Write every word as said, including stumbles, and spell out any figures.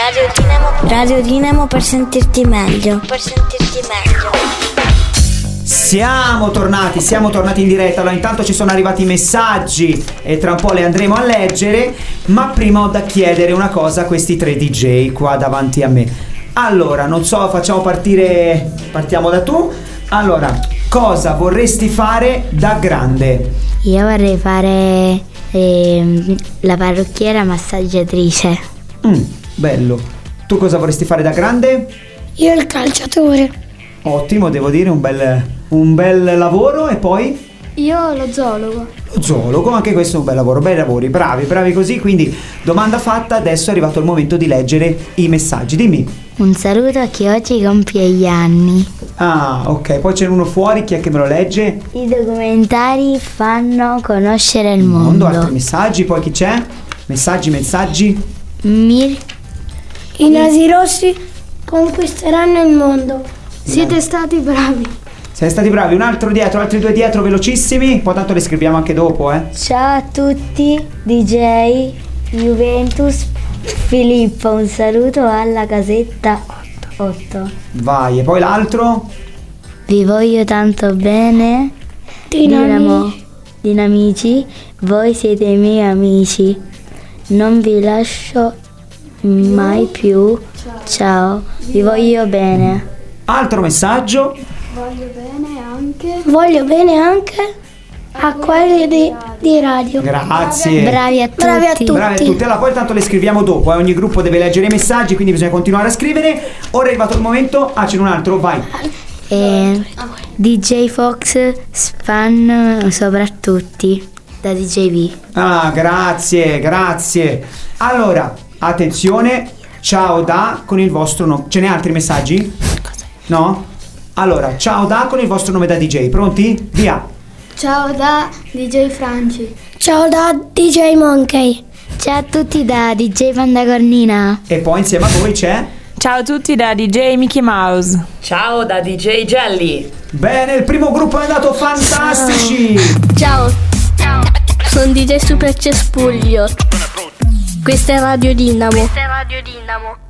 Radio Dinamo. Radio Dinamo per sentirti meglio. Per sentirti meglio. Siamo tornati, siamo tornati in diretta. Allora intanto ci sono arrivati i messaggi e tra un po' li andremo a leggere. Ma prima ho da chiedere una cosa a questi tre D J qua davanti a me. Allora, non so, facciamo partire, partiamo da tu. Allora, cosa vorresti fare da grande? Io vorrei fare eh, la parrucchiera massaggiatrice. Mm, bello. Tu cosa vorresti fare da grande? Io il calciatore. Ottimo, devo dire, un bel, un bel lavoro. E poi? Io lo zoologo. Lo zoologo, anche questo è un bel lavoro, bei lavori, bravi, bravi così. Quindi, domanda fatta, adesso è arrivato il momento di leggere i messaggi. Dimmi. Un saluto a chi oggi compie gli anni. Ah, ok, poi c'è uno fuori, chi è che me lo legge? I documentari fanno conoscere il, il mondo. mondo. Altri messaggi, poi chi c'è? Messaggi, messaggi. Mir. I nasi rossi conquisteranno il mondo. Siete stati bravi. Siete stati bravi, un altro dietro, altri due dietro, velocissimi. Poi tanto le scriviamo anche dopo, eh. Ciao a tutti, D J Juventus Filippo, un saluto alla casetta otto. Vai, e poi l'altro? Vi voglio tanto bene. Dinamo. Dinamici, voi siete i miei amici. Non vi lascio mai più. Ciao, vi voglio bene. Altro messaggio? Voglio bene anche. Voglio bene anche a quelli di, di radio. Grazie. Bravi a tutti. Bravi a tutti. Bravi a tutti. Allora, poi tanto le scriviamo dopo, eh. Ogni gruppo deve leggere i messaggi, quindi bisogna continuare a scrivere. Ora è arrivato il momento. Ah, c'è un altro, vai. Eh, D J Fox fan soprattutto da D J V. Ah, grazie, grazie. Allora, attenzione. Ciao da con il vostro nome. Ce n'è altri messaggi? No? Allora, ciao da con il vostro nome da D J. Pronti? Via. Ciao da D J Franci. Ciao da D J Monkey. Ciao a tutti da D J Pandacornina. E poi insieme a voi c'è? Ciao a tutti da D J Mickey Mouse. Ciao da D J Jelly. Bene, il primo gruppo è andato fantastici. Ciao. Ciao. Sono D J Super Cespuglio. Questa è Radio Dinamo. Questa è Radio Dinamo.